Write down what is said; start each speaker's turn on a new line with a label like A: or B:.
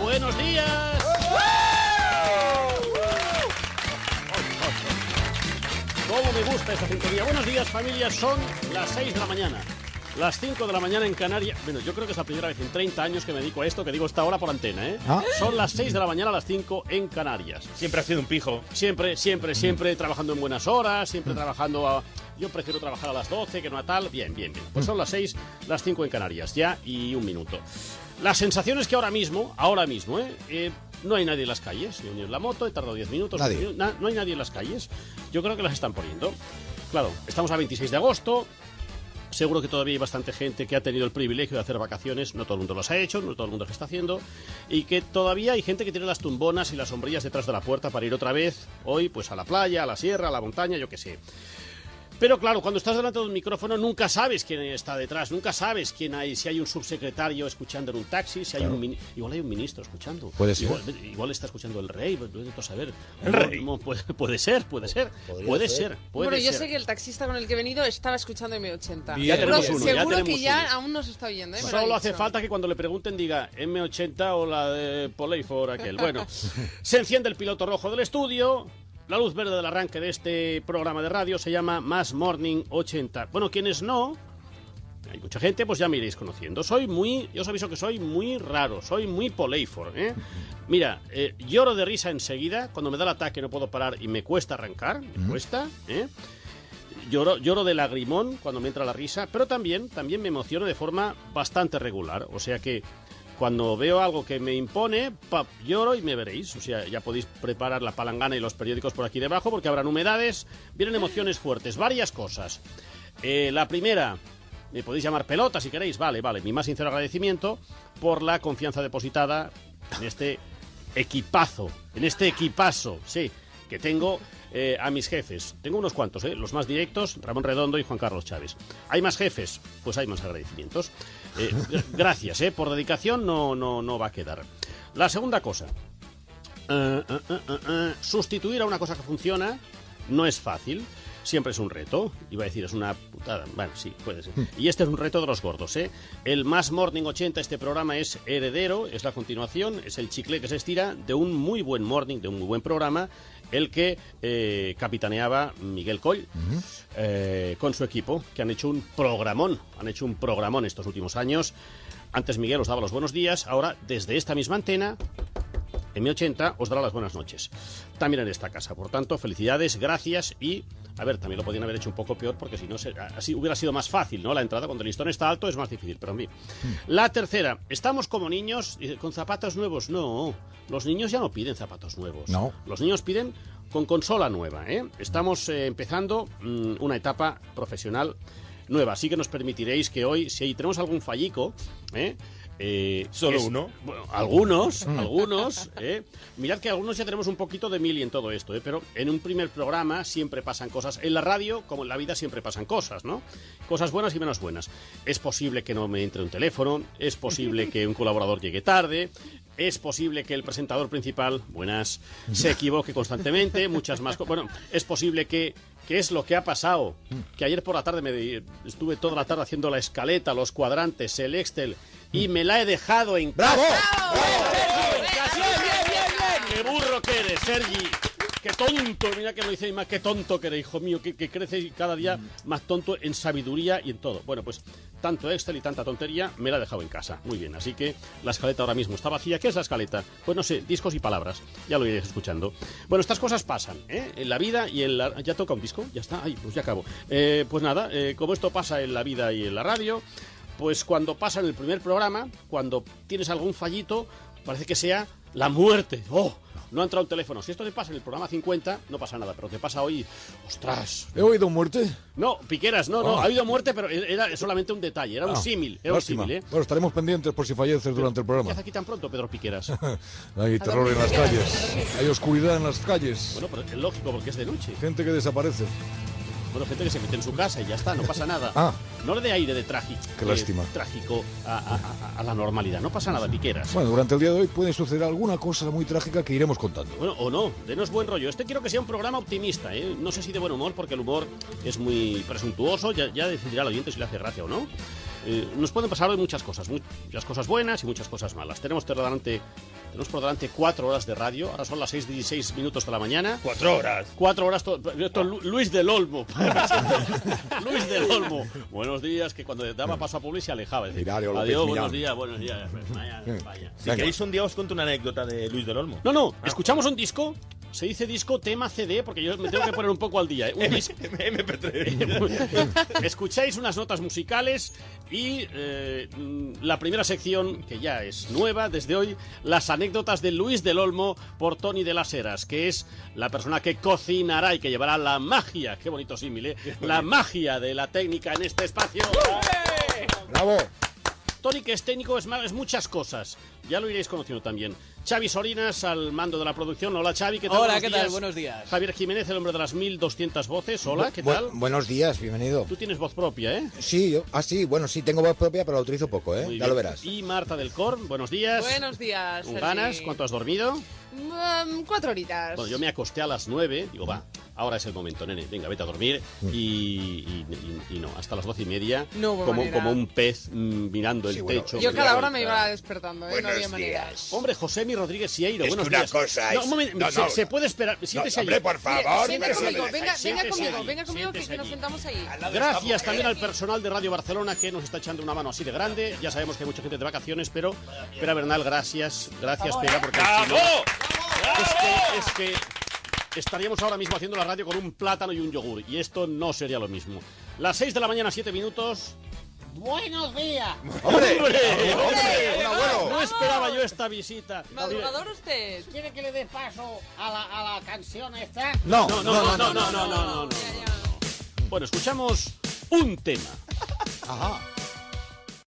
A: ¡Buenos días! ¿Cómo me gusta esta sintonía? Buenos días, familia. Son las 6 de la mañana. Las 5 de la mañana en Canarias. Bueno, yo creo que es la primera vez en 30 años que me dedico a esto, que digo esta hora por antena, ¿eh? ¿Ah? Son las 6 de la mañana, las 5 en Canarias.
B: Siempre ha sido un pijo.
A: Siempre trabajando en buenas horas, siempre trabajando a... Yo prefiero trabajar a las 12 que no a tal. Bien. Pues son las 6, las 5 en Canarias, ya y un minuto. La sensación es que ahora mismo, no hay nadie en las calles. Yo ni en la moto, he tardado 10 minutos. No hay nadie en las calles. Yo creo que las están poniendo. Claro, estamos a 26 de agosto. Seguro que todavía hay bastante gente que ha tenido el privilegio de hacer vacaciones. No todo el mundo los ha hecho, no todo el mundo las está haciendo. Y que todavía hay gente que tiene las tumbonas y las sombrillas detrás de la puerta para ir otra vez hoy pues a la playa, a la sierra, a la montaña, yo qué sé. Pero claro, cuando estás delante de un micrófono nunca sabes quién está detrás, nunca sabes quién hay, si hay un subsecretario escuchando en un taxi, si hay igual hay un ministro escuchando.
C: Puede ser.
A: Igual está escuchando el rey, no saber.
B: El rey.
A: Puede ser.
D: Bueno, yo sé que el taxista con el que he venido estaba escuchando M80.
A: Ya tenemos uno.
D: Seguro que ya aún nos está oyendo, ¿eh?
A: Solo hace falta que cuando le pregunten diga M80 o la de Poleifor aquel. Bueno, se enciende el piloto rojo del estudio. La luz verde del arranque de este programa de radio se llama Más Morning 80. Bueno, quienes no, hay mucha gente, pues ya me iréis conociendo. Yo os aviso que soy muy raro, soy muy Poleifor, ¿eh? Mira, lloro de risa enseguida, cuando me da el ataque no puedo parar y me cuesta arrancar, me cuesta, ¿eh? Lloro de lagrimón cuando me entra la risa, pero también me emociono de forma bastante regular, o sea que... Cuando veo algo que me impone, lloro y me veréis. O sea, ya podéis preparar la palangana y los periódicos por aquí debajo porque habrán humedades, vienen emociones fuertes, varias cosas. La primera, me podéis llamar pelota si queréis, vale. Mi más sincero agradecimiento por la confianza depositada en este equipazo, sí, que tengo a mis jefes. Tengo unos cuantos, los más directos, Ramón Redondo y Juan Carlos Chávez. ¿Hay más jefes? Pues hay más agradecimientos. Gracias, por dedicación no va a quedar. La segunda cosa, sustituir a una cosa que funciona no es fácil. Siempre es un reto. Iba a decir, es una putada. Bueno, sí, puede ser. Y este es un reto de los gordos, ¿eh? El Más Morning 80, este programa es heredero, es la continuación, es el chicle que se estira de un muy buen morning, de un muy buen programa, el que capitaneaba Miguel Coll, con su equipo, que han hecho un programón estos últimos años. Antes Miguel os daba los buenos días, ahora desde esta misma antena... M80 os dará las buenas noches también en esta casa, por tanto, felicidades, gracias y, a ver, también lo podían haber hecho un poco peor porque si no, así hubiera sido más fácil, ¿no? La entrada cuando el listón está alto es más difícil, pero en fin. La tercera, estamos como niños con zapatos nuevos. No, los niños ya no piden zapatos nuevos. No. Los niños piden con consola nueva, ¿eh? Estamos empezando una etapa profesional nueva, así que nos permitiréis que hoy, si tenemos algún fallico,
B: ¿Solo uno?
A: Bueno, algunos. Mirad que algunos ya tenemos un poquito de mili en todo esto, pero en un primer programa siempre pasan cosas. En la radio, como en la vida, siempre pasan cosas, ¿no? Cosas buenas y menos buenas. Es posible que no me entre un teléfono, es posible que un colaborador llegue tarde, es posible que el presentador principal, se equivoque constantemente, muchas más cosas. Bueno, es posible que es lo que ha pasado, que ayer por la tarde estuve toda la tarde haciendo la escaleta, los cuadrantes, el Excel, y me la he dejado en casa.
C: ¡Bravo!
A: ¡Bien! ¡Qué burro que eres, Sergi! ¡Qué tonto! Mira que lo dice Ima, qué tonto que eres, hijo mío, que crece cada día más tonto en sabiduría y en todo. Bueno, pues tanto Excel y tanta tontería me la he dejado en casa. Muy bien, así que la escaleta ahora mismo está vacía. ¿Qué es la escaleta? Pues no sé, discos y palabras. Ya lo iréis escuchando. Bueno, estas cosas pasan, en la vida y en la... ¿Ya toca un disco? Ya está. Ay, pues ya acabo. Pues nada, como esto pasa en la vida y en la radio, pues cuando pasa en el primer programa, cuando tienes algún fallito, parece que sea la muerte. ¡Oh! No ha entrado el teléfono. Si esto te pasa en el programa 50, no pasa nada, pero te pasa hoy... ¡Ostras!
C: ¿He oído muerte?
A: No, Piqueras, no. Ha habido muerte, pero era solamente un detalle. Era un símil. Era un símil, ¿eh?
C: Bueno, estaremos pendientes por si falleces durante el programa.
A: ¿Qué hace aquí tan pronto, Pedro Piqueras?
C: Hay terror en las calles. Hay oscuridad en las calles.
A: Bueno, pero es lógico, porque es de noche.
C: Gente que desaparece.
A: Bueno, gente que se mete en su casa y ya está, no pasa nada. No le dé aire de trágico.
C: Qué lástima.
A: Trágico a la normalidad. No pasa nada, Piqueras.
C: Bueno, durante el día de hoy puede suceder alguna cosa muy trágica que iremos contando.
A: Bueno, o no, denos buen rollo. Quiero que sea un programa optimista, ¿eh? No sé si de buen humor, porque el humor es muy presuntuoso. Ya decidirá el oyente si le hace gracia o no. Nos pueden pasar hoy muchas cosas buenas y muchas cosas malas. Tenemos por delante 4 horas de radio. Ahora son las 6:16 de la mañana.
B: 4 horas.
A: 4 horas. Esto es Luis del Olmo. Luis del Olmo. Buenos días, que cuando daba paso a Publi se alejaba. Decir, adiós, buenos días. Vaya.
B: Si queréis un día os cuento una anécdota de Luis del Olmo.
A: No, escuchamos un disco. Se dice disco, tema, CD, porque yo me tengo que poner un poco al día. Un disco. MP3. Escucháis unas notas musicales y la primera sección, que ya es nueva desde hoy, las anécdotas de Luis del Olmo por Toni de las Heras, que es la persona que cocinará y que llevará la magia, qué bonito símil, la magia de la técnica en este espacio.
C: ¡Bravo!
A: Toni, que es técnico, es muchas cosas. Ya lo iréis conociendo también. Xavi Sorinas al mando de la producción. Hola, Xavi, ¿qué tal?
E: Hola, ¿qué tal? Buenos días.
A: Javier Jiménez, el hombre de las 1200 voces. Hola, ¿qué tal?
C: Buenos días, bienvenido.
A: Tú tienes voz propia, ¿eh?
C: Sí, sí, tengo voz propia, pero la utilizo poco, ¿eh? Ya lo verás.
A: Y Marta del Cor, buenos días.
D: Buenos días.
A: ¿Con ganas? ¿Cuánto has dormido?
D: 4 horitas.
A: Bueno, yo me acosté a las 9, digo, va, ahora es el momento, nene, venga, vete a dormir. Y no, hasta las 12:30,
D: no,
A: como un pez mirando el techo.
D: Yo cada hora me iba despertando, no había manera.
A: Hombre, Josemi Rodríguez Sieiro,
F: es
A: buenos
F: una
A: días.
F: Cosa
A: no, un momento, se puede esperar. Siéntese
F: hombre, por favor.
D: Venga conmigo, que nos sentamos ahí.
A: Gracias también al personal de Radio Barcelona que nos está echando una mano así de grande. Ya sabemos que hay mucha gente de vacaciones, pero Pera Bernal, gracias, Pera, porque es que estaríamos ahora mismo haciendo la radio con un plátano y un yogur, y esto no sería lo mismo. Las 6 de la mañana, 7 minutos. ¡Buenos días! ¡Hombre! No esperaba yo esta visita.
D: ¿Madrugador usted?
G: ¿Quiere que le dé paso a la canción esta?
C: No.
A: Bueno, escuchamos un tema.
C: Ajá.